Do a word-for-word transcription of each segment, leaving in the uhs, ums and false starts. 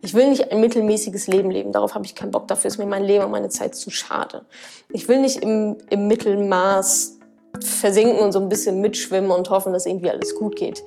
Ich will nicht ein mittelmäßiges Leben leben, darauf habe ich keinen Bock, dafür ist mir mein Leben und meine Zeit zu schade. Ich will nicht im, im Mittelmaß versinken und so ein bisschen mitschwimmen und hoffen, dass irgendwie alles gut geht.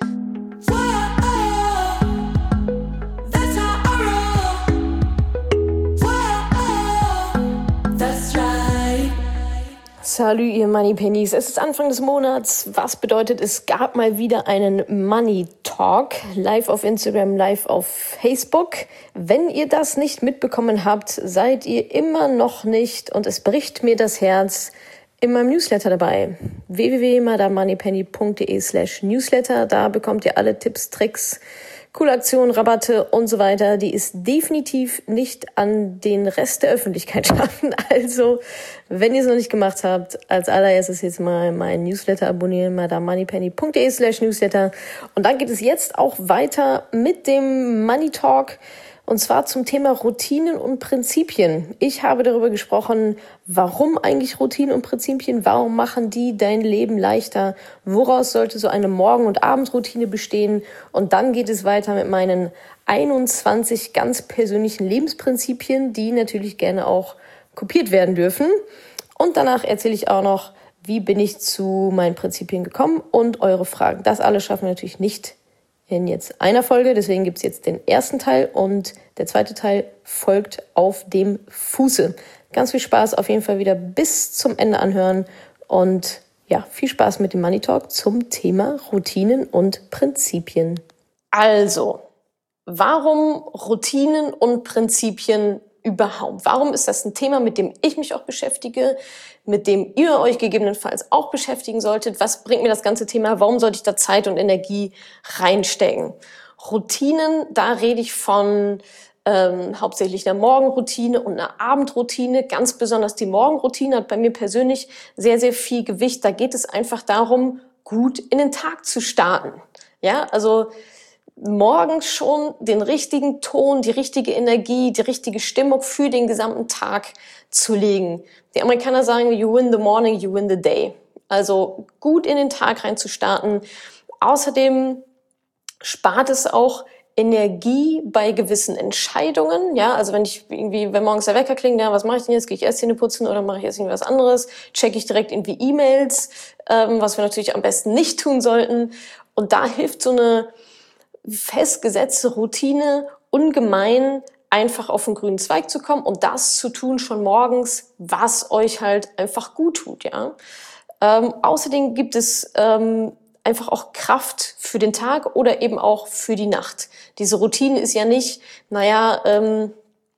Salut, ihr Moneypennies. Es ist Anfang des Monats. Was bedeutet, es gab mal wieder einen Money Talk. Live auf Instagram, live auf Facebook. Wenn ihr das nicht mitbekommen habt, seid ihr immer noch nicht, und es bricht mir das Herz, in meinem Newsletter dabei. w w w punkt madame moneypenny punkt de slash newsletter. Da bekommt ihr alle Tipps, Tricks, coole Aktionen, Rabatte und so weiter, die es definitiv nicht an den Rest der Öffentlichkeit schaffen. Also, wenn ihr es noch nicht gemacht habt, als allererstes jetzt mal meinen Newsletter abonnieren, madame moneypenny punkt de slash newsletter. Und dann geht es jetzt auch weiter mit dem Money Talk, und zwar zum Thema Routinen und Prinzipien. Ich habe darüber gesprochen, warum eigentlich Routinen und Prinzipien, warum machen die dein Leben leichter, woraus sollte so eine Morgen- und Abendroutine bestehen. Und dann geht es weiter mit meinen einundzwanzig ganz persönlichen Lebensprinzipien, die natürlich gerne auch kopiert werden dürfen. Und danach erzähle ich auch noch, wie bin ich zu meinen Prinzipien gekommen und eure Fragen. Das alles schaffen wir natürlich nicht in jetzt einer Folge, deswegen gibt's jetzt den ersten Teil und der zweite Teil folgt auf dem Fuße. Ganz viel Spaß, auf jeden Fall wieder bis zum Ende anhören und ja, viel Spaß mit dem Money Talk zum Thema Routinen und Prinzipien. Also, warum Routinen und Prinzipien überhaupt? Warum ist das ein Thema, mit dem ich mich auch beschäftige, mit dem ihr euch gegebenenfalls auch beschäftigen solltet? Was bringt mir das ganze Thema? Warum sollte ich da Zeit und Energie reinstecken? Routinen, da rede ich von ähm, hauptsächlich einer Morgenroutine und einer Abendroutine. Ganz besonders die Morgenroutine hat bei mir persönlich sehr, sehr viel Gewicht. Da geht es einfach darum, gut in den Tag zu starten. Ja, also morgens schon den richtigen Ton, die richtige Energie, die richtige Stimmung für den gesamten Tag zu legen. Die Amerikaner sagen, you win the morning, you win the day. Also gut in den Tag rein zu starten. Außerdem spart es auch Energie bei gewissen Entscheidungen. Ja, also wenn ich irgendwie, wenn morgens der Wecker klingt, ja, was mache ich denn jetzt? Gehe ich erst Zähne putzen oder mache ich jetzt irgendwas anderes? Checke ich direkt irgendwie E-Mails, ähm, was wir natürlich am besten nicht tun sollten. Und da hilft so eine festgesetzte Routine ungemein, einfach auf den grünen Zweig zu kommen und das zu tun schon morgens, was euch halt einfach gut tut, ja. Ähm, außerdem gibt es ähm, einfach auch Kraft für den Tag oder eben auch für die Nacht. Diese Routine ist ja nicht, naja, ähm,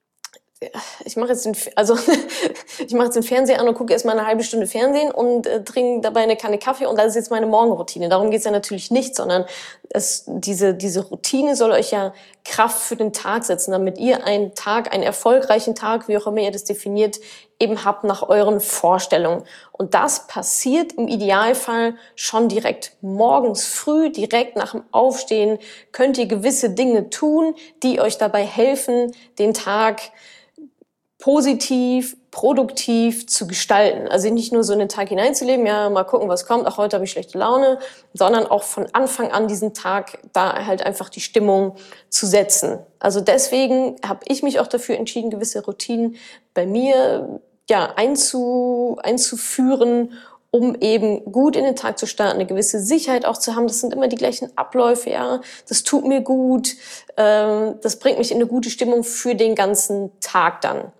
ich mache jetzt den, also ich mache jetzt den Fernseher an und gucke erstmal eine halbe Stunde Fernsehen und äh, trinke dabei eine Kanne Kaffee und das ist jetzt meine Morgenroutine. Darum geht's ja natürlich nicht, sondern es, diese diese Routine soll euch ja Kraft für den Tag setzen, damit ihr einen Tag, einen erfolgreichen Tag, wie auch immer ihr das definiert, eben habt nach euren Vorstellungen. Und das passiert im Idealfall schon direkt morgens früh, direkt nach dem Aufstehen könnt ihr gewisse Dinge tun, die euch dabei helfen, den Tag positiv, produktiv zu gestalten. Also nicht nur so in den Tag hineinzuleben, ja, mal gucken, was kommt, ach, heute habe ich schlechte Laune, sondern auch von Anfang an diesen Tag da halt einfach die Stimmung zu setzen. Also deswegen habe ich mich auch dafür entschieden, gewisse Routinen bei mir ja einzu, einzuführen, um eben gut in den Tag zu starten, eine gewisse Sicherheit auch zu haben. Das sind immer die gleichen Abläufe, ja. Das tut mir gut, ähm, das bringt mich in eine gute Stimmung für den ganzen Tag dann.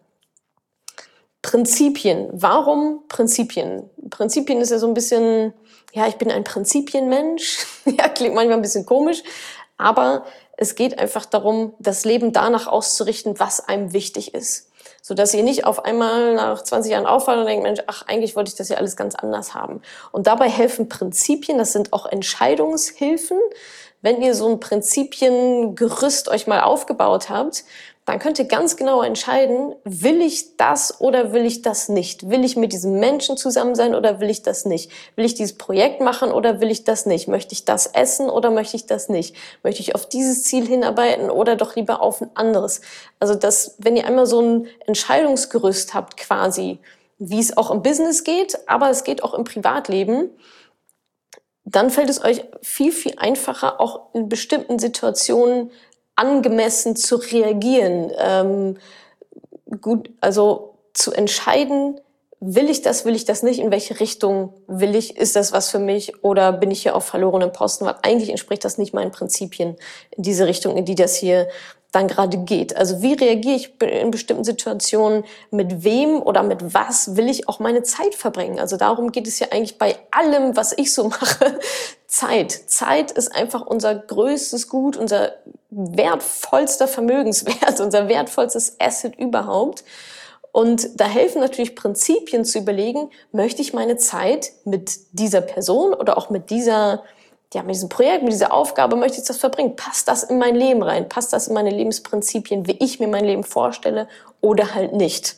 Prinzipien. Warum Prinzipien? Prinzipien ist ja so ein bisschen, ja, ich bin ein Prinzipienmensch. Ja, klingt manchmal ein bisschen komisch, aber es geht einfach darum, das Leben danach auszurichten, was einem wichtig ist. Sodass ihr nicht auf einmal nach zwanzig Jahren auffallt und denkt, Mensch, ach, eigentlich wollte ich das ja alles ganz anders haben. Und dabei helfen Prinzipien, das sind auch Entscheidungshilfen. Wenn ihr so ein Prinzipiengerüst euch mal aufgebaut habt, dann könnt ihr ganz genau entscheiden, will ich das oder will ich das nicht? Will ich mit diesem Menschen zusammen sein oder will ich das nicht? Will ich dieses Projekt machen oder will ich das nicht? Möchte ich das essen oder möchte ich das nicht? Möchte ich auf dieses Ziel hinarbeiten oder doch lieber auf ein anderes? Also das, wenn ihr einmal so ein Entscheidungsgerüst habt quasi, wie es auch im Business geht, aber es geht auch im Privatleben, dann fällt es euch viel, viel einfacher, auch in bestimmten Situationen angemessen zu reagieren, ähm, gut, also zu entscheiden, will ich das, will ich das nicht, in welche Richtung will ich, ist das was für mich oder bin ich hier auf verlorenen Posten, weil eigentlich entspricht das nicht meinen Prinzipien in diese Richtung, in die das hier dann gerade geht. Also wie reagiere ich in bestimmten Situationen, mit wem oder mit was will ich auch meine Zeit verbringen? Also darum geht es ja eigentlich bei allem, was ich so mache. Zeit. Zeit ist einfach unser größtes Gut, unser wertvollster Vermögenswert, unser wertvollstes Asset überhaupt. Und da helfen natürlich Prinzipien zu überlegen, möchte ich meine Zeit mit dieser Person oder auch mit dieser, ja, mit diesem Projekt, mit dieser Aufgabe, möchte ich das verbringen? Passt das in mein Leben rein? Passt das in meine Lebensprinzipien, wie ich mir mein Leben vorstelle oder halt nicht?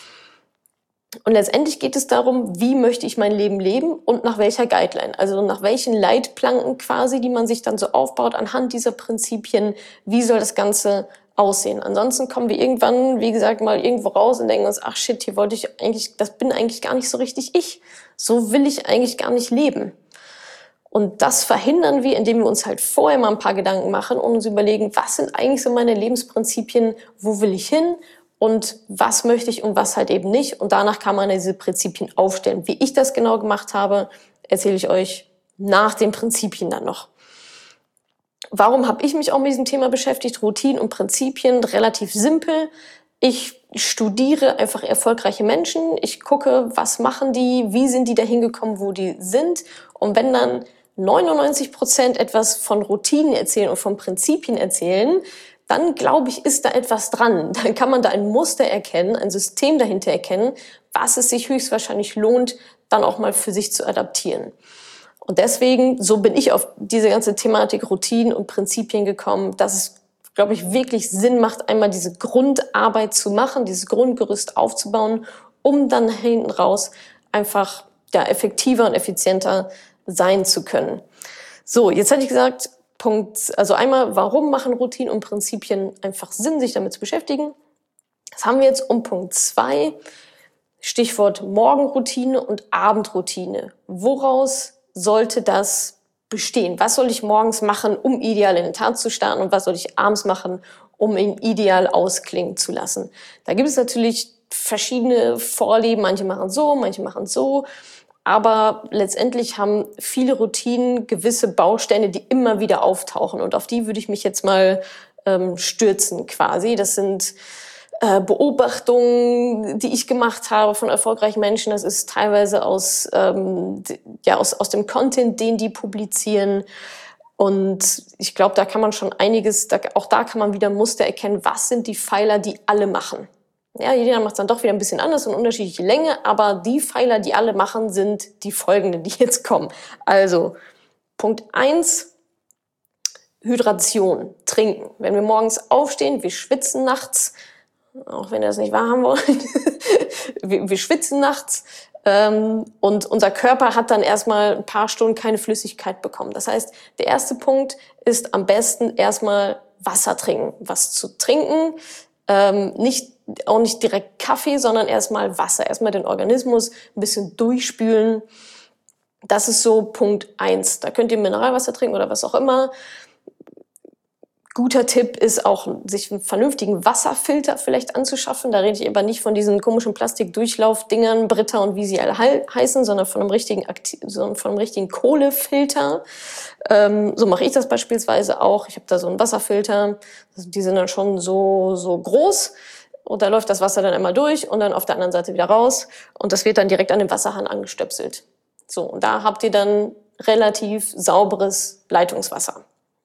Und letztendlich geht es darum, wie möchte ich mein Leben leben und nach welcher Guideline, also nach welchen Leitplanken quasi, die man sich dann so aufbaut anhand dieser Prinzipien, wie soll das Ganze aussehen. Ansonsten kommen wir irgendwann, wie gesagt, mal irgendwo raus und denken uns, ach shit, hier wollte ich eigentlich, das bin eigentlich gar nicht so richtig ich. So will ich eigentlich gar nicht leben. Und das verhindern wir, indem wir uns halt vorher mal ein paar Gedanken machen und uns überlegen, was sind eigentlich so meine Lebensprinzipien, wo will ich hin und was möchte ich und was halt eben nicht. Und danach kann man diese Prinzipien aufstellen. Wie ich das genau gemacht habe, erzähle ich euch nach den Prinzipien dann noch. Warum habe ich mich auch mit diesem Thema beschäftigt? Routinen und Prinzipien, relativ simpel. Ich studiere einfach erfolgreiche Menschen. Ich gucke, was machen die, wie sind die dahin gekommen, wo die sind. Und wenn dann neunundneunzig Prozent etwas von Routinen erzählen und von Prinzipien erzählen, dann glaube ich, ist da etwas dran. Dann kann man da ein Muster erkennen, ein System dahinter erkennen, was es sich höchstwahrscheinlich lohnt, dann auch mal für sich zu adaptieren. Und deswegen, so bin ich auf diese ganze Thematik Routinen und Prinzipien gekommen, dass es, glaube ich, wirklich Sinn macht, einmal diese Grundarbeit zu machen, dieses Grundgerüst aufzubauen, um dann hinten raus einfach ja, effektiver und effizienter sein zu können. So, jetzt hatte ich gesagt, Punkt, also einmal, warum machen Routinen und Prinzipien einfach Sinn, sich damit zu beschäftigen? Das haben wir jetzt um Punkt zwei, Stichwort Morgenroutine und Abendroutine. Woraus sollte das bestehen? Was soll ich morgens machen, um ideal in den Tag zu starten und was soll ich abends machen, um ihn ideal ausklingen zu lassen? Da gibt es natürlich verschiedene Vorlieben, manche machen so, manche machen so, aber letztendlich haben viele Routinen gewisse Bausteine, die immer wieder auftauchen und auf die würde ich mich jetzt mal ähm, stürzen quasi. Das sind äh, Beobachtungen, die ich gemacht habe von erfolgreichen Menschen. Das ist teilweise aus, ähm, ja, aus, aus dem Content, den die publizieren. Und ich glaube, da kann man schon einiges, da, auch da kann man wieder Muster erkennen, was sind die Pfeiler, die alle machen. Ja, jeder macht es dann doch wieder ein bisschen anders und unterschiedliche Länge, aber die Pfeiler, die alle machen, sind die folgenden, die jetzt kommen. Also, Punkt eins, Hydration, trinken. Wenn wir morgens aufstehen, wir schwitzen nachts, auch wenn ihr das nicht wahrhaben wollt, wir, wir schwitzen nachts ähm, und unser Körper hat dann erstmal ein paar Stunden keine Flüssigkeit bekommen. Das heißt, der erste Punkt ist am besten erstmal Wasser trinken. Was zu trinken, ähm, nicht auch nicht direkt Kaffee, sondern erstmal Wasser, erstmal den Organismus ein bisschen durchspülen. Das ist so Punkt eins. Da könnt ihr Mineralwasser trinken oder was auch immer. Guter Tipp ist auch, sich einen vernünftigen Wasserfilter vielleicht anzuschaffen. Da rede ich aber nicht von diesen komischen Plastikdurchlaufdingern, Brita und wie sie alle he- heißen, sondern von einem richtigen, Akti- sondern von einem richtigen Kohlefilter. Ähm, so mache ich das beispielsweise auch. Ich habe da so einen Wasserfilter. Also die sind dann schon so, so groß. Und da läuft das Wasser dann einmal durch und dann auf der anderen Seite wieder raus. Und das wird dann direkt an den Wasserhahn angestöpselt. So, und da habt ihr dann relativ sauberes Leitungswasser.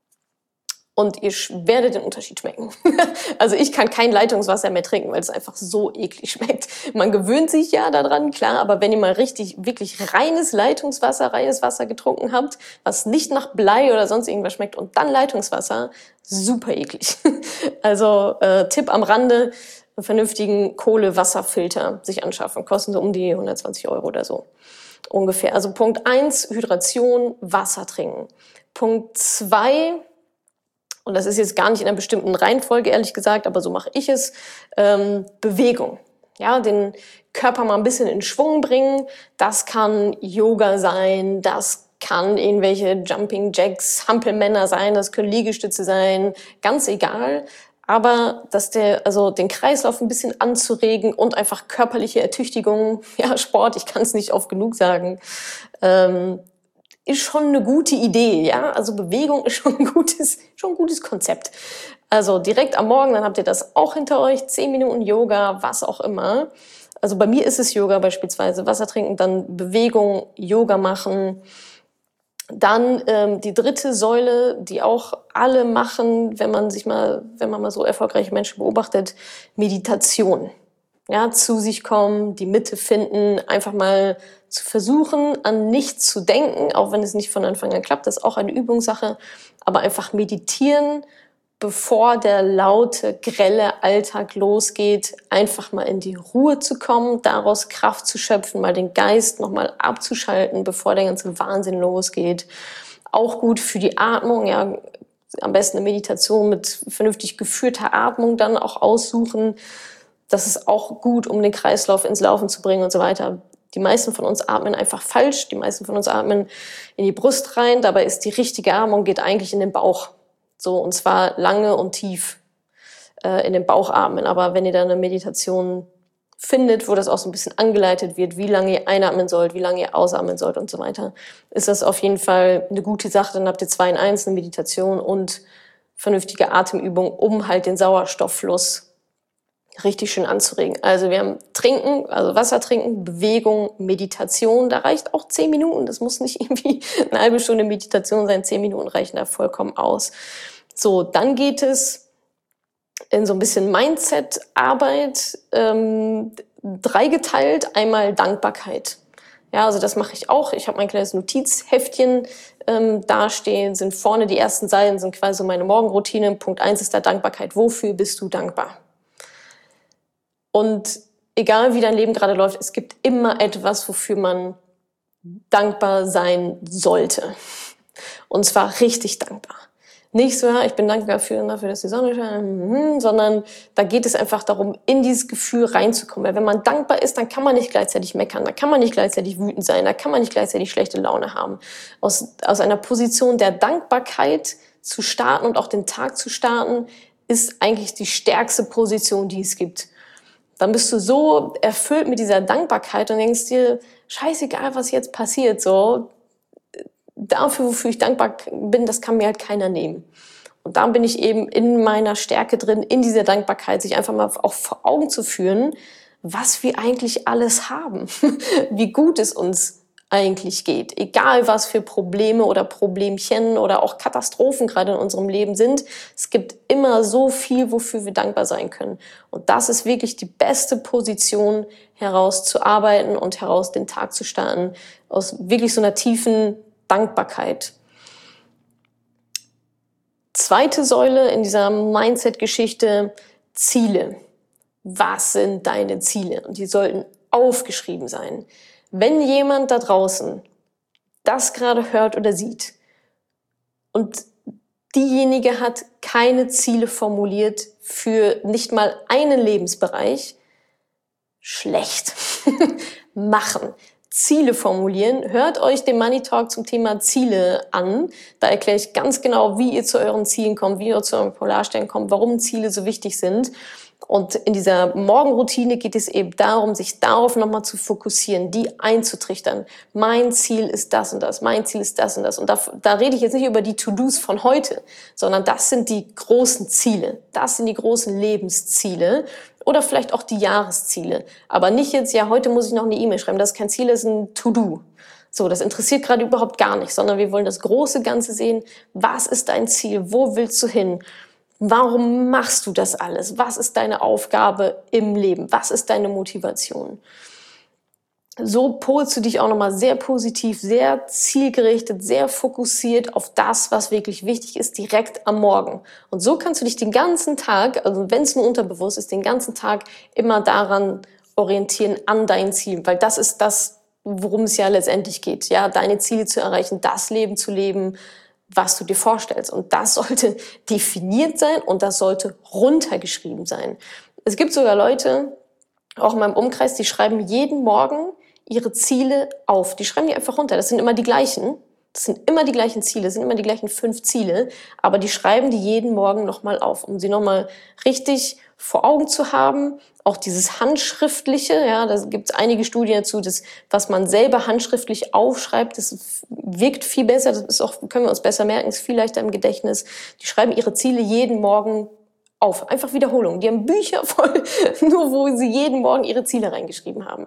Und ihr werdet den Unterschied schmecken. Also ich kann kein Leitungswasser mehr trinken, weil es einfach so eklig schmeckt. Man gewöhnt sich ja daran, klar, aber wenn ihr mal richtig, wirklich reines Leitungswasser, reines Wasser getrunken habt, was nicht nach Blei oder sonst irgendwas schmeckt und dann Leitungswasser, super eklig. Also äh, Tipp am Rande, einen vernünftigen Kohle-Wasserfilter sich anschaffen. Kosten so um die hundertzwanzig Euro oder so. Ungefähr. Also Punkt eins, Hydration, Wasser trinken. Punkt zwei, und das ist jetzt gar nicht in einer bestimmten Reihenfolge, ehrlich gesagt, aber so mache ich es, ähm, Bewegung. Ja, den Körper mal ein bisschen in Schwung bringen. Das kann Yoga sein, das kann irgendwelche Jumping Jacks, Hampelmänner sein, das können Liegestütze sein, ganz egal. Aber dass der, also den Kreislauf ein bisschen anzuregen und einfach körperliche Ertüchtigung, ja, Sport, ich kann es nicht oft genug sagen, ähm, ist schon eine gute Idee, ja. Also Bewegung ist schon ein gutes, schon ein gutes Konzept. Also direkt am Morgen, dann habt ihr das auch hinter euch, zehn Minuten Yoga, was auch immer. Also bei mir ist es Yoga beispielsweise, Wasser trinken, dann Bewegung, Yoga machen. Dann ähm, die dritte Säule, die auch alle machen, wenn man sich mal, wenn man mal so erfolgreiche Menschen beobachtet, Meditation. Ja, zu sich kommen, die Mitte finden, einfach mal zu versuchen, an nichts zu denken, auch wenn es nicht von Anfang an klappt, das ist auch eine Übungssache, aber einfach meditieren, bevor der laute, grelle Alltag losgeht, einfach mal in die Ruhe zu kommen, daraus Kraft zu schöpfen, mal den Geist nochmal abzuschalten, bevor der ganze Wahnsinn losgeht. Auch gut für die Atmung, ja, am besten eine Meditation mit vernünftig geführter Atmung dann auch aussuchen. Das ist auch gut, um den Kreislauf ins Laufen zu bringen und so weiter. Die meisten von uns atmen einfach falsch, die meisten von uns atmen in die Brust rein, dabei ist die richtige Atmung, geht eigentlich in den Bauch. So, und zwar lange und tief äh, in den Bauch atmen. Aber wenn ihr da eine Meditation findet, wo das auch so ein bisschen angeleitet wird, wie lange ihr einatmen sollt, wie lange ihr ausatmen sollt und so weiter, ist das auf jeden Fall eine gute Sache. Dann habt ihr zwei in eins, eine Meditation und vernünftige Atemübung, um halt den Sauerstofffluss richtig schön anzuregen. Also wir haben Trinken, also Wasser trinken, Bewegung, Meditation, da reicht auch zehn Minuten. Das muss nicht irgendwie eine halbe Stunde Meditation sein, zehn Minuten reichen da vollkommen aus. So, dann geht es in so ein bisschen Mindset-Arbeit, ähm, dreigeteilt, einmal Dankbarkeit. Ja, also das mache ich auch. Ich habe mein kleines Notizheftchen ähm, dastehen, sind vorne die ersten Seiten, sind quasi so meine Morgenroutine. Punkt eins ist da Dankbarkeit. Wofür bist du dankbar? Und egal wie dein Leben gerade läuft, es gibt immer etwas, wofür man dankbar sein sollte. Und zwar richtig dankbar. Nicht so, ja, ich bin dankbar dafür, dafür, dass die Sonne scheint, sondern da geht es einfach darum, in dieses Gefühl reinzukommen. Weil wenn man dankbar ist, dann kann man nicht gleichzeitig meckern, da kann man nicht gleichzeitig wütend sein, da kann man nicht gleichzeitig schlechte Laune haben. Aus, aus einer Position der Dankbarkeit zu starten und auch den Tag zu starten, ist eigentlich die stärkste Position, die es gibt. Dann bist du so erfüllt mit dieser Dankbarkeit und denkst dir, scheißegal, was jetzt passiert, so, dafür, wofür ich dankbar bin, das kann mir halt keiner nehmen. Und da bin ich eben in meiner Stärke drin, in dieser Dankbarkeit, sich einfach mal auch vor Augen zu führen, was wir eigentlich alles haben, wie gut es uns eigentlich geht. Egal, was für Probleme oder Problemchen oder auch Katastrophen gerade in unserem Leben sind, es gibt immer so viel, wofür wir dankbar sein können. Und das ist wirklich die beste Position, herauszuarbeiten und heraus den Tag zu starten, aus wirklich so einer tiefen Dankbarkeit. Zweite Säule in dieser Mindset-Geschichte, Ziele. Was sind deine Ziele? Und die sollten aufgeschrieben sein. Wenn jemand da draußen das gerade hört oder sieht und diejenige hat keine Ziele formuliert für nicht mal einen Lebensbereich, schlecht. Machen. Ziele formulieren. Hört euch den Money Talk zum Thema Ziele an. Da erkläre ich ganz genau, wie ihr zu euren Zielen kommt, wie ihr zu euren Polarstern kommt, warum Ziele so wichtig sind. Und in dieser Morgenroutine geht es eben darum, sich darauf nochmal zu fokussieren, die einzutrichtern. Mein Ziel ist das und das, mein Ziel ist das und das. Und da, da rede ich jetzt nicht über die To-Dos von heute, sondern das sind die großen Ziele. Das sind die großen Lebensziele oder vielleicht auch die Jahresziele. Aber nicht jetzt, ja, heute muss ich noch eine E-Mail schreiben. Das ist kein Ziel, das ist ein To-Do. So, das interessiert gerade überhaupt gar nicht, sondern wir wollen das große Ganze sehen. Was ist dein Ziel? Wo willst du hin? Warum machst du das alles? Was ist deine Aufgabe im Leben? Was ist deine Motivation? So polst du dich auch nochmal sehr positiv, sehr zielgerichtet, sehr fokussiert auf das, was wirklich wichtig ist, direkt am Morgen. Und so kannst du dich den ganzen Tag, also wenn es nur unterbewusst ist, den ganzen Tag immer daran orientieren, an deinen Zielen. Weil das ist das, worum es ja letztendlich geht. Ja, deine Ziele zu erreichen, das Leben zu leben, was du dir vorstellst. Und das sollte definiert sein und das sollte runtergeschrieben sein. Es gibt sogar Leute, auch in meinem Umkreis, die schreiben jeden Morgen ihre Ziele auf. Die schreiben die einfach runter. Das sind immer die gleichen. Das sind immer die gleichen Ziele, das sind immer die gleichen fünf Ziele, aber die schreiben die jeden Morgen nochmal auf, um sie nochmal richtig vor Augen zu haben. Auch dieses Handschriftliche, ja, da gibt es einige Studien dazu, dass was man selber handschriftlich aufschreibt, das wirkt viel besser, das ist auch, können wir uns besser merken, ist viel leichter im Gedächtnis. Die schreiben ihre Ziele jeden Morgen auf, einfach Wiederholung. Die haben Bücher voll, nur wo sie jeden Morgen ihre Ziele reingeschrieben haben.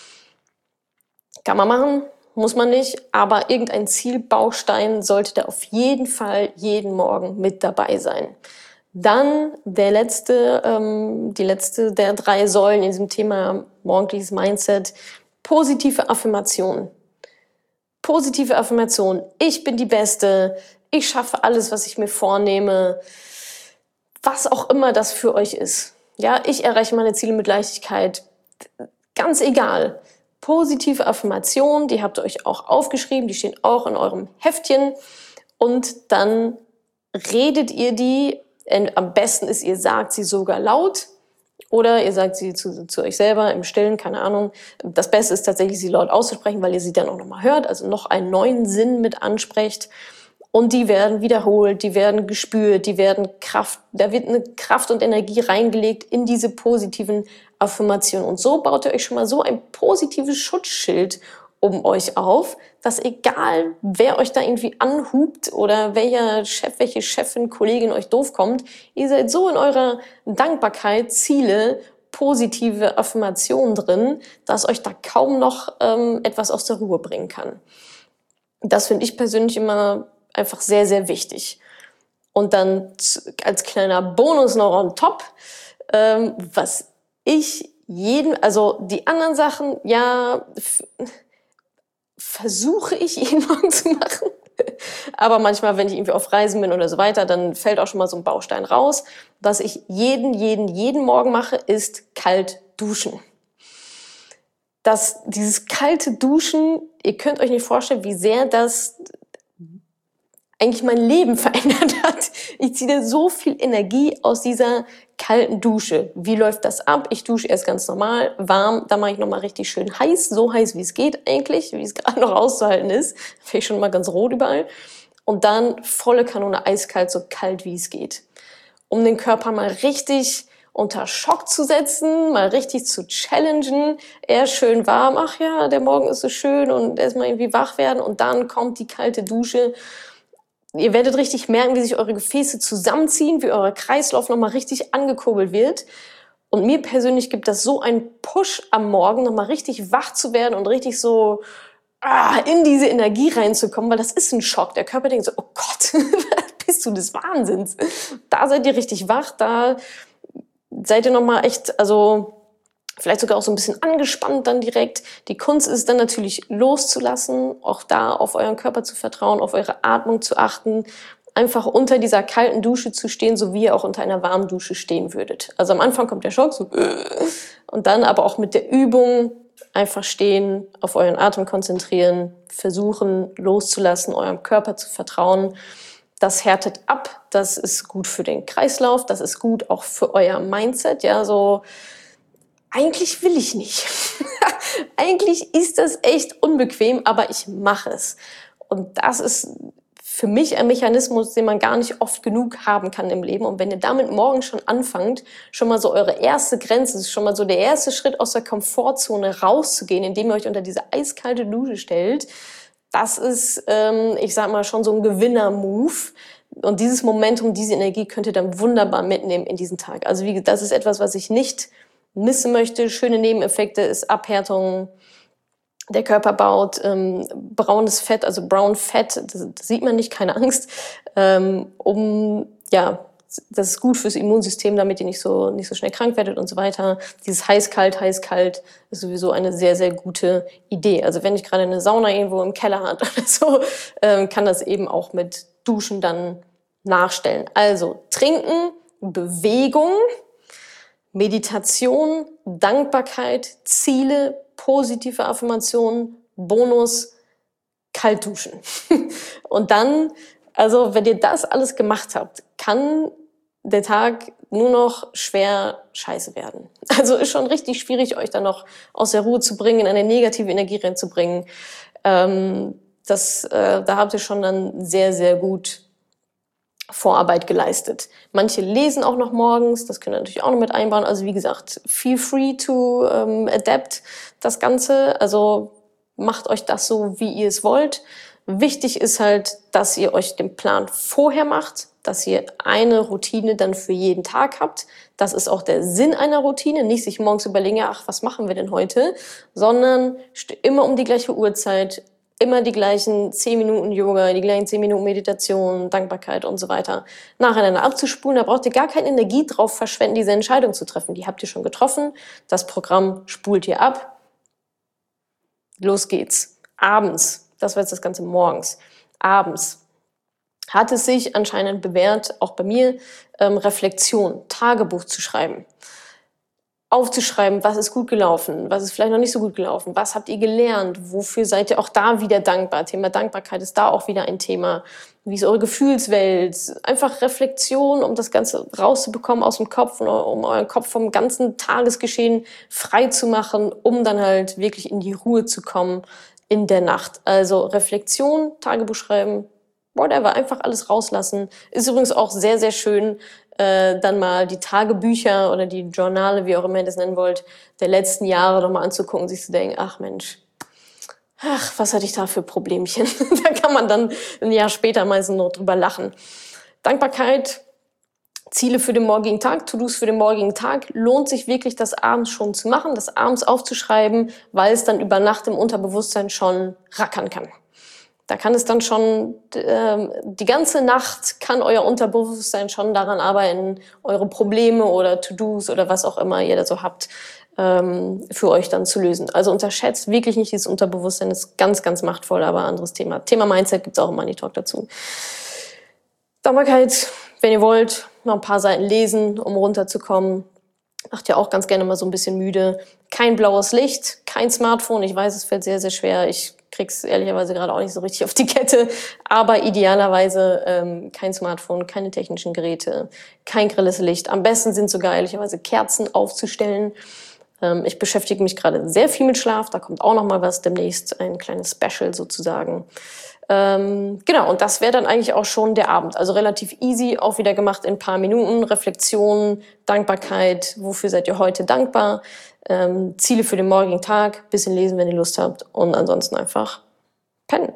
Kann man machen, muss man nicht, aber irgendein Zielbaustein sollte da auf jeden Fall jeden Morgen mit dabei sein. Dann der letzte, ähm, die letzte der drei Säulen in diesem Thema morgendliches Mindset, positive Affirmation. Positive Affirmation. Ich bin die Beste. Ich schaffe alles, was ich mir vornehme. Was auch immer das für euch ist. Ja, ich erreiche meine Ziele mit Leichtigkeit. Ganz egal. Positive Affirmation, die habt ihr euch auch aufgeschrieben, die stehen auch in eurem Heftchen. Und dann redet ihr die. Am besten ist, ihr sagt sie sogar laut oder ihr sagt sie zu, zu euch selber im Stillen, keine Ahnung. Das Beste ist tatsächlich, sie laut auszusprechen, weil ihr sie dann auch nochmal hört, also noch einen neuen Sinn mit ansprecht. Und die werden wiederholt, die werden gespürt, die werden Kraft, da wird eine Kraft und Energie reingelegt in diese positiven Affirmationen. Und so baut ihr euch schon mal so ein positives Schutzschild um euch auf, dass egal, wer euch da irgendwie anhupt oder welcher Chef, welche Chefin, Kollegin euch doof kommt, ihr seid so in eurer Dankbarkeit, Ziele, positive Affirmationen drin, dass euch da kaum noch ähm, etwas aus der Ruhe bringen kann. Das finde ich persönlich immer einfach sehr, sehr wichtig. Und dann als kleiner Bonus noch on top, ähm, was ich jeden, also die anderen Sachen, ja, f- versuche ich jeden Morgen zu machen. Aber manchmal, wenn ich irgendwie auf Reisen bin oder so weiter, dann fällt auch schon mal so ein Baustein raus. Was ich jeden, jeden, jeden Morgen mache, ist kalt duschen. Das, dieses kalte Duschen, ihr könnt euch nicht vorstellen, wie sehr das eigentlich mein Leben verändert hat. Ich ziehe so viel Energie aus dieser kalten Dusche. Wie läuft das ab? Ich dusche erst ganz normal, warm, dann mache ich nochmal richtig schön heiß, so heiß wie es geht eigentlich, wie es gerade noch auszuhalten ist. Finde ich schon mal ganz rot überall. Und dann volle Kanone eiskalt, so kalt wie es geht. Um den Körper mal richtig unter Schock zu setzen, mal richtig zu challengen. Erst schön warm, ach ja, der Morgen ist so schön und erstmal irgendwie wach werden und dann kommt die kalte Dusche. Ihr werdet richtig merken, wie sich eure Gefäße zusammenziehen, wie euer Kreislauf nochmal richtig angekurbelt wird. Und mir persönlich gibt das so einen Push am Morgen, nochmal richtig wach zu werden und richtig so ah, in diese Energie reinzukommen, weil das ist ein Schock. Der Körper denkt so, oh Gott, bist du des Wahnsinns. Da seid ihr richtig wach, da seid ihr nochmal echt, also vielleicht sogar auch so ein bisschen angespannt dann direkt. Die Kunst ist dann natürlich loszulassen, auch da auf euren Körper zu vertrauen, auf eure Atmung zu achten, einfach unter dieser kalten Dusche zu stehen, so wie ihr auch unter einer warmen Dusche stehen würdet. Also am Anfang kommt der Schock, so und dann aber auch mit der Übung einfach stehen, auf euren Atem konzentrieren, versuchen loszulassen, eurem Körper zu vertrauen. Das härtet ab, das ist gut für den Kreislauf, das ist gut auch für euer Mindset, ja, so eigentlich will ich nicht. Eigentlich ist das echt unbequem, aber ich mache es. Und das ist für mich ein Mechanismus, den man gar nicht oft genug haben kann im Leben. Und wenn ihr damit morgen schon anfangt, schon mal so eure erste Grenze, ist schon mal so der erste Schritt aus der Komfortzone rauszugehen, indem ihr euch unter diese eiskalte Dusche stellt, das ist, ähm, ich sag mal, schon so ein Gewinner-Move. Und dieses Momentum, diese Energie könnt ihr dann wunderbar mitnehmen in diesen Tag. Also wie gesagt, das ist etwas, was ich nicht missen möchte. Schöne Nebeneffekte ist Abhärtung. Der Körper baut ähm, braunes Fett, also Brown Fat, das, das sieht man nicht, keine Angst, ähm, um, ja, das ist gut fürs Immunsystem, damit ihr nicht so, nicht so schnell krank werdet und so weiter. Dieses heiß-kalt, heiß-kalt ist sowieso eine sehr, sehr gute Idee. Also wenn ich gerade eine Sauna irgendwo im Keller hat oder so, ähm, kann das eben auch mit Duschen dann nachstellen. Also trinken, Bewegung, Meditation, Dankbarkeit, Ziele, positive Affirmationen, Bonus, kalt duschen. Und dann, also wenn ihr das alles gemacht habt, kann der Tag nur noch schwer scheiße werden. Also ist schon richtig schwierig, euch dann noch aus der Ruhe zu bringen, in eine negative Energie reinzubringen. Ähm, Das, äh, da habt ihr schon dann sehr, sehr gut Vorarbeit geleistet. Manche lesen auch noch morgens, das könnt ihr natürlich auch noch mit einbauen. Also wie gesagt, feel free to ähm, adapt das Ganze. Also macht euch das so, wie ihr es wollt. Wichtig ist halt, dass ihr euch den Plan vorher macht, dass ihr eine Routine dann für jeden Tag habt. Das ist auch der Sinn einer Routine, nicht sich morgens überlegen, ach, was machen wir denn heute, sondern immer um die gleiche Uhrzeit, immer die gleichen zehn Minuten Yoga, die gleichen zehn Minuten Meditation, Dankbarkeit und so weiter nacheinander abzuspulen. Da braucht ihr gar keine Energie drauf verschwenden, diese Entscheidung zu treffen. Die habt ihr schon getroffen. Das Programm spult ihr ab. Los geht's. Abends, das war jetzt das Ganze morgens, abends hat es sich anscheinend bewährt, auch bei mir, ähm, Reflexion, Tagebuch zu schreiben. Aufzuschreiben, was ist gut gelaufen, was ist vielleicht noch nicht so gut gelaufen, was habt ihr gelernt, wofür seid ihr auch da wieder dankbar. Thema Dankbarkeit ist da auch wieder ein Thema. Wie ist eure Gefühlswelt? Einfach Reflexion, um das Ganze rauszubekommen aus dem Kopf und um euren Kopf vom ganzen Tagesgeschehen frei zu machen, um dann halt wirklich in die Ruhe zu kommen in der Nacht. Also Reflexion, Tagebuch schreiben, whatever, einfach alles rauslassen. Ist übrigens auch sehr, sehr schön, äh, dann mal die Tagebücher oder die Journale, wie auch immer ihr das nennen wollt, der letzten Jahre nochmal anzugucken, sich zu denken, ach Mensch, ach, was hatte ich da für Problemchen? Da kann man dann ein Jahr später meistens noch drüber lachen. Dankbarkeit, Ziele für den morgigen Tag, To-Dos für den morgigen Tag, lohnt sich wirklich, das abends schon zu machen, das abends aufzuschreiben, weil es dann über Nacht im Unterbewusstsein schon rackern kann. Da kann es dann schon, äh, die ganze Nacht kann euer Unterbewusstsein schon daran arbeiten, eure Probleme oder To-Dos oder was auch immer ihr da so habt, ähm, für euch dann zu lösen. Also unterschätzt wirklich nicht dieses Unterbewusstsein, ist ganz, ganz machtvoll, aber anderes Thema. Thema Mindset gibt's auch im Money Talk dazu. Dankbarkeit, wenn ihr wollt, noch ein paar Seiten lesen, um runterzukommen. Macht ja auch ganz gerne mal so ein bisschen müde. Kein blaues Licht, kein Smartphone. Ich weiß, es fällt sehr, sehr schwer. Ich krieg's ehrlicherweise gerade auch nicht so richtig auf die Kette. Aber idealerweise ähm, kein Smartphone, keine technischen Geräte, kein grelles Licht. Am besten sind sogar ehrlicherweise Kerzen aufzustellen. Ähm, ich beschäftige mich gerade sehr viel mit Schlaf. Da kommt auch noch mal was demnächst, ein kleines Special sozusagen. Ähm, genau, und das wäre dann eigentlich auch schon der Abend. Also relativ easy, auch wieder gemacht in ein paar Minuten. Reflexion, Dankbarkeit, wofür seid ihr heute dankbar? Ähm, Ziele für den morgigen Tag, bisschen lesen, wenn ihr Lust habt und ansonsten einfach pennen.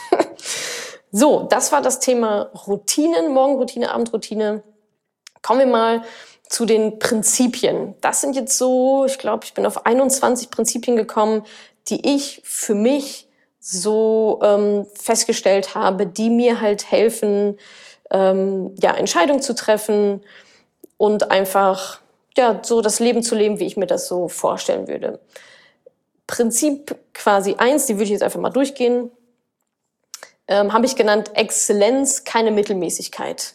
So, das war das Thema Routinen, Morgenroutine, Abendroutine. Kommen wir mal zu den Prinzipien. Das sind jetzt so, ich glaube, ich bin auf einundzwanzig Prinzipien gekommen, die ich für mich so ähm, festgestellt habe, die mir halt helfen, ähm, ja, Entscheidungen zu treffen und einfach ja so das Leben zu leben, wie ich mir das so vorstellen würde. Prinzip quasi eins, die würde ich jetzt einfach mal durchgehen, ähm, habe ich genannt Exzellenz, keine Mittelmäßigkeit.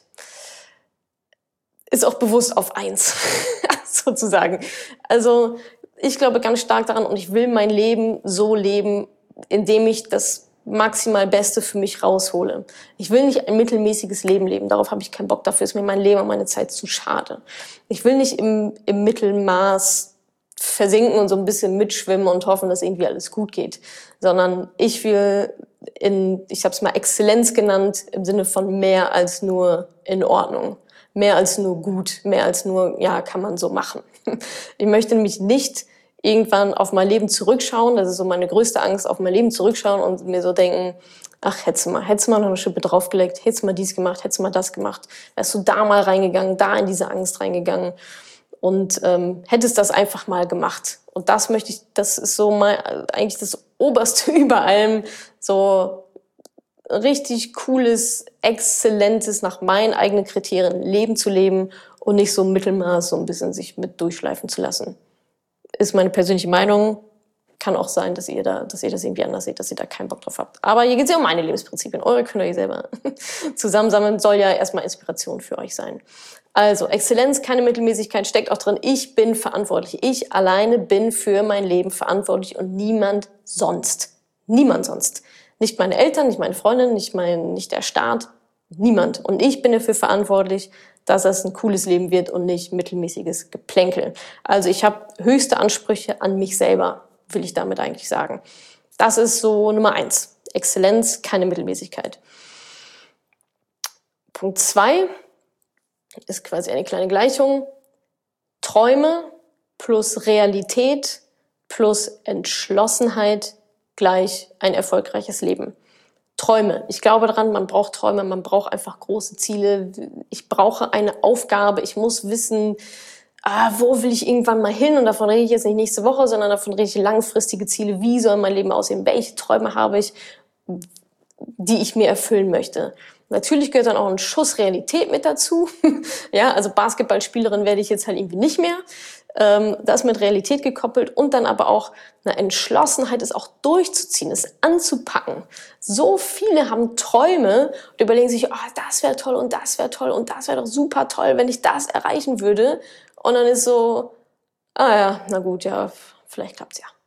Ist auch bewusst auf eins, sozusagen. Also ich glaube ganz stark daran und ich will mein Leben so leben, indem ich das maximal Beste für mich raushole. Ich will nicht ein mittelmäßiges Leben leben, darauf habe ich keinen Bock, dafür ist mir mein Leben und meine Zeit zu schade. Ich will nicht im, im Mittelmaß versinken und so ein bisschen mitschwimmen und hoffen, dass irgendwie alles gut geht, sondern ich will in, ich habe es mal Exzellenz genannt, im Sinne von mehr als nur in Ordnung, mehr als nur gut, mehr als nur, ja, kann man so machen. Ich möchte nämlich nicht irgendwann auf mein Leben zurückschauen, das ist so meine größte Angst, auf mein Leben zurückschauen und mir so denken, ach, hättest du mal, hättest du mal noch eine Schippe draufgelegt, hättest du mal dies gemacht, hättest du mal das gemacht, wärst du da mal reingegangen, da in diese Angst reingegangen und ähm, hättest das einfach mal gemacht. Und das möchte ich, das ist so mein, eigentlich das Oberste über allem, so richtig cooles, exzellentes, nach meinen eigenen Kriterien Leben zu leben und nicht so im Mittelmaß so ein bisschen sich mit durchschleifen zu lassen. Ist meine persönliche Meinung. Kann auch sein, dass ihr da, dass ihr das irgendwie anders seht, dass ihr da keinen Bock drauf habt. Aber hier geht es ja um meine Lebensprinzipien. Eure könnt ihr selber zusammensammeln. Soll ja erstmal Inspiration für euch sein. Also, Exzellenz, keine Mittelmäßigkeit, steckt auch drin. Ich bin verantwortlich. Ich alleine bin für mein Leben verantwortlich und niemand sonst. Niemand sonst. Nicht meine Eltern, nicht meine Freundin, nicht mein, nicht der Staat. Niemand. Und ich bin dafür verantwortlich, dass es ein cooles Leben wird und nicht mittelmäßiges Geplänkel. Also ich habe höchste Ansprüche an mich selber, will ich damit eigentlich sagen. Das ist so Nummer eins. Exzellenz, keine Mittelmäßigkeit. Punkt zwei ist quasi eine kleine Gleichung. Träume plus Realität plus Entschlossenheit gleich ein erfolgreiches Leben. Träume. Ich glaube daran, man braucht Träume, man braucht einfach große Ziele. Ich brauche eine Aufgabe, ich muss wissen, ah, wo will ich irgendwann mal hin? Und davon rede ich jetzt nicht nächste Woche, sondern davon rede ich langfristige Ziele. Wie soll mein Leben aussehen? Welche Träume habe ich, die ich mir erfüllen möchte? Natürlich gehört dann auch ein Schuss Realität mit dazu. Ja, also Basketballspielerin werde ich jetzt halt irgendwie nicht mehr. Ähm, das mit Realität gekoppelt und dann aber auch eine Entschlossenheit, es auch durchzuziehen, es anzupacken. So viele haben Träume und überlegen sich, oh, das wäre toll und das wäre toll und das wäre doch super toll, wenn ich das erreichen würde. Und dann ist so, ah ja, na gut, ja, vielleicht klappt's ja.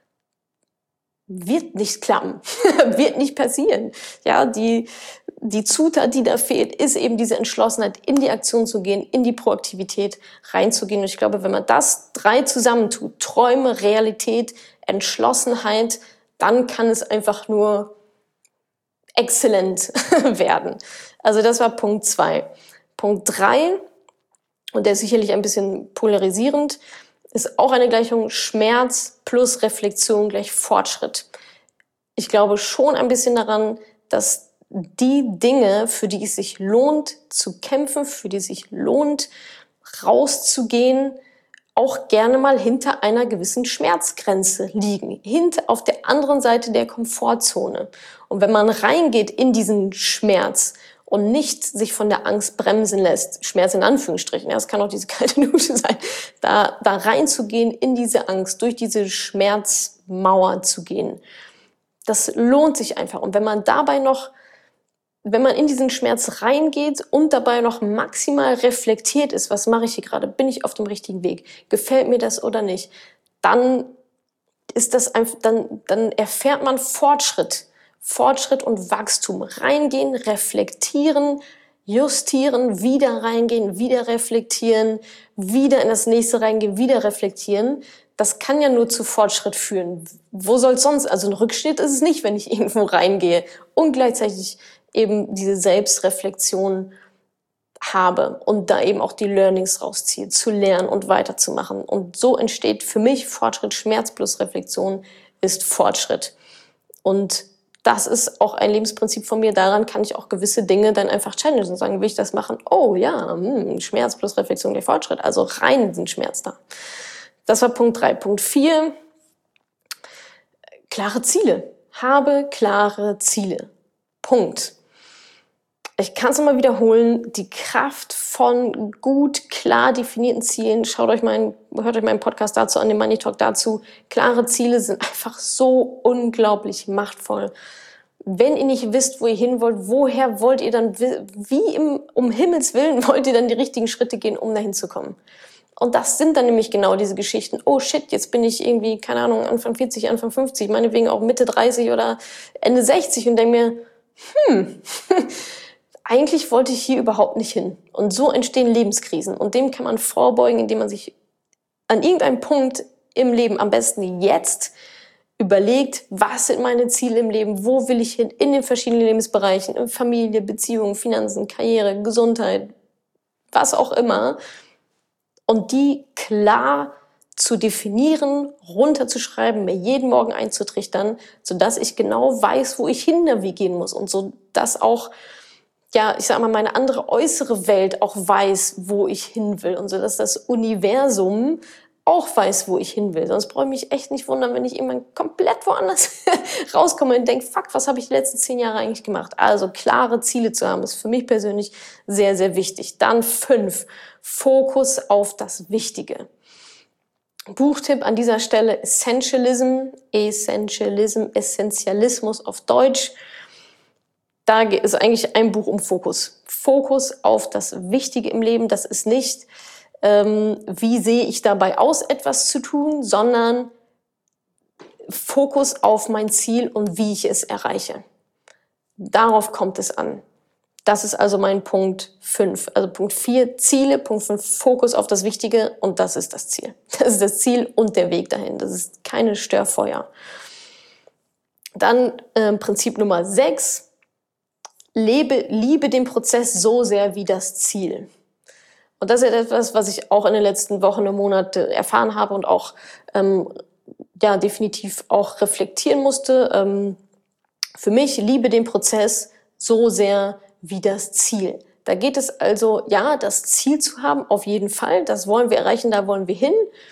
Wird nicht klappen, wird nicht passieren. Ja, die, die Zutat, die da fehlt, ist eben diese Entschlossenheit, in die Aktion zu gehen, in die Proaktivität reinzugehen. Und ich glaube, wenn man das drei zusammentut, Träume, Realität, Entschlossenheit, dann kann es einfach nur exzellent werden. Also das war Punkt zwei. Punkt drei, und der ist sicherlich ein bisschen polarisierend, ist auch eine Gleichung Schmerz plus Reflexion gleich Fortschritt. Ich glaube schon ein bisschen daran, dass die Dinge, für die es sich lohnt zu kämpfen, für die es sich lohnt rauszugehen, auch gerne mal hinter einer gewissen Schmerzgrenze liegen, hinter auf der anderen Seite der Komfortzone. Und wenn man reingeht in diesen Schmerz und nicht sich von der Angst bremsen lässt, Schmerz in Anführungsstrichen, ja, es kann auch diese kalte Dusche sein, da, da reinzugehen in diese Angst, durch diese Schmerzmauer zu gehen, das lohnt sich einfach. Und wenn man dabei noch, wenn man in diesen Schmerz reingeht und dabei noch maximal reflektiert ist, was mache ich hier gerade, bin ich auf dem richtigen Weg, gefällt mir das oder nicht, dann ist das einfach, dann, dann erfährt man Fortschritt. Fortschritt und Wachstum. Reingehen, reflektieren, justieren, wieder reingehen, wieder reflektieren, wieder in das nächste reingehen, wieder reflektieren. Das kann ja nur zu Fortschritt führen. Wo soll es sonst? Also ein Rückschritt ist es nicht, wenn ich irgendwo reingehe und gleichzeitig eben diese Selbstreflexion habe und da eben auch die Learnings rausziehe, zu lernen und weiterzumachen. Und so entsteht für mich Fortschritt. Schmerz plus Reflexion ist Fortschritt. Und das ist auch ein Lebensprinzip von mir. Daran kann ich auch gewisse Dinge dann einfach challengen und sagen, will ich das machen? Oh ja, hm, Schmerz plus Reflexion gleich Fortschritt. Also rein in den Schmerz da. Das war Punkt drei. Punkt vier, klare Ziele. Habe klare Ziele. Punkt. Ich kann es nochmal wiederholen, die Kraft von gut, klar definierten Zielen. Schaut euch meinen, hört euch meinen Podcast dazu an, den Money Talk dazu. Klare Ziele sind einfach so unglaublich machtvoll. Wenn ihr nicht wisst, wo ihr hin wollt, woher wollt ihr dann, wie im, um Himmels Willen wollt ihr dann die richtigen Schritte gehen, um dahin zu kommen? Und das sind dann nämlich genau diese Geschichten. Oh shit, jetzt bin ich irgendwie, keine Ahnung, Anfang vierzig, Anfang fünfzig, meinetwegen auch Mitte dreißig oder Ende sechzig und denke mir, hm, eigentlich wollte ich hier überhaupt nicht hin. Und so entstehen Lebenskrisen. Und dem kann man vorbeugen, indem man sich an irgendeinem Punkt im Leben, am besten jetzt, überlegt, was sind meine Ziele im Leben, wo will ich hin, in den verschiedenen Lebensbereichen, in Familie, Beziehungen, Finanzen, Karriere, Gesundheit, was auch immer. Und die klar zu definieren, runterzuschreiben, mir jeden Morgen einzutrichtern, sodass ich genau weiß, wo ich hin navigieren muss. Und so, dass auch ja, ich sag mal, meine andere äußere Welt auch weiß, wo ich hin will und so, dass das Universum auch weiß, wo ich hin will. Sonst brauche ich mich echt nicht wundern, wenn ich irgendwann komplett woanders rauskomme und denke, fuck, was habe ich die letzten zehn Jahre eigentlich gemacht? Also klare Ziele zu haben, ist für mich persönlich sehr, sehr wichtig. Dann fünf, Fokus auf das Wichtige. Buchtipp an dieser Stelle, Essentialism, Essentialism, Essentialismus auf Deutsch. Da ist eigentlich ein Buch um Fokus. Fokus auf das Wichtige im Leben. Das ist nicht, ähm, wie sehe ich dabei aus, etwas zu tun, sondern Fokus auf mein Ziel und wie ich es erreiche. Darauf kommt es an. Das ist also mein Punkt fünf. Also Punkt vier, Ziele. Punkt fünf, Fokus auf das Wichtige. Und das ist das Ziel. Das ist das Ziel und der Weg dahin. Das ist keine Störfeuer. Dann äh, Prinzip Nummer sechs, lebe, liebe den Prozess so sehr wie das Ziel. Und das ist etwas, was ich auch in den letzten Wochen und Monaten erfahren habe und auch ähm, ja definitiv auch reflektieren musste. Ähm, für mich, liebe den Prozess so sehr wie das Ziel. Da geht es also, ja, das Ziel zu haben, auf jeden Fall. Das wollen wir erreichen, da wollen wir hin.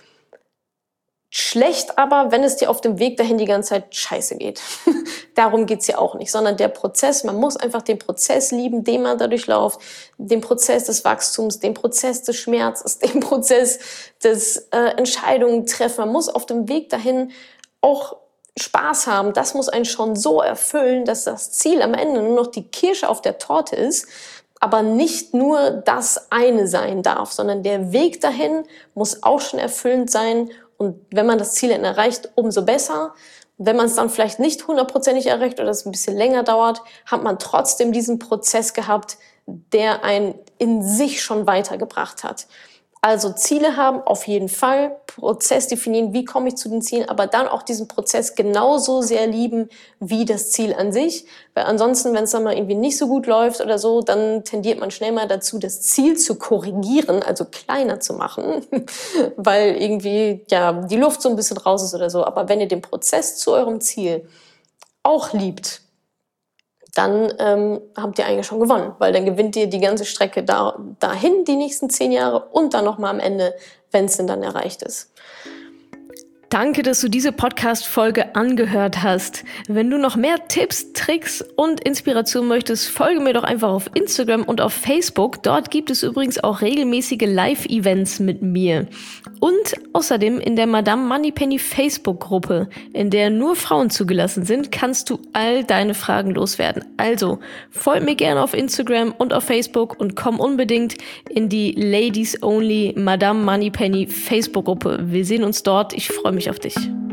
Schlecht aber, wenn es dir auf dem Weg dahin die ganze Zeit scheiße geht. Darum geht's ja auch nicht, sondern der Prozess, man muss einfach den Prozess lieben, den man dadurch läuft, den Prozess des Wachstums, den Prozess des Schmerzes, den Prozess des äh, Entscheidungen treffen. Man muss auf dem Weg dahin auch Spaß haben. Das muss einen schon so erfüllen, dass das Ziel am Ende nur noch die Kirsche auf der Torte ist, aber nicht nur das eine sein darf, sondern der Weg dahin muss auch schon erfüllend sein. Und wenn man das Ziel dann erreicht, umso besser. Wenn man es dann vielleicht nicht hundertprozentig erreicht oder es ein bisschen länger dauert, hat man trotzdem diesen Prozess gehabt, der einen in sich schon weitergebracht hat. Also Ziele haben auf jeden Fall, Prozess definieren, wie komme ich zu den Zielen, aber dann auch diesen Prozess genauso sehr lieben wie das Ziel an sich. Weil ansonsten, wenn es dann mal irgendwie nicht so gut läuft oder so, dann tendiert man schnell mal dazu, das Ziel zu korrigieren, also kleiner zu machen, weil irgendwie ja die Luft so ein bisschen raus ist oder so. Aber wenn ihr den Prozess zu eurem Ziel auch liebt, dann ähm, habt ihr eigentlich schon gewonnen, weil dann gewinnt ihr die ganze Strecke da, dahin, die nächsten zehn Jahre und dann nochmal am Ende, wenn es denn dann erreicht ist. Danke, dass du diese Podcast-Folge angehört hast. Wenn du noch mehr Tipps, Tricks und Inspiration möchtest, folge mir doch einfach auf Instagram und auf Facebook. Dort gibt es übrigens auch regelmäßige Live-Events mit mir. Und außerdem in der Madame Moneypenny Facebook-Gruppe, in der nur Frauen zugelassen sind, kannst du all deine Fragen loswerden. Also folg mir gerne auf Instagram und auf Facebook und komm unbedingt in die Ladies Only Madame Moneypenny Facebook-Gruppe. Wir sehen uns dort. Ich freue mich auf dich.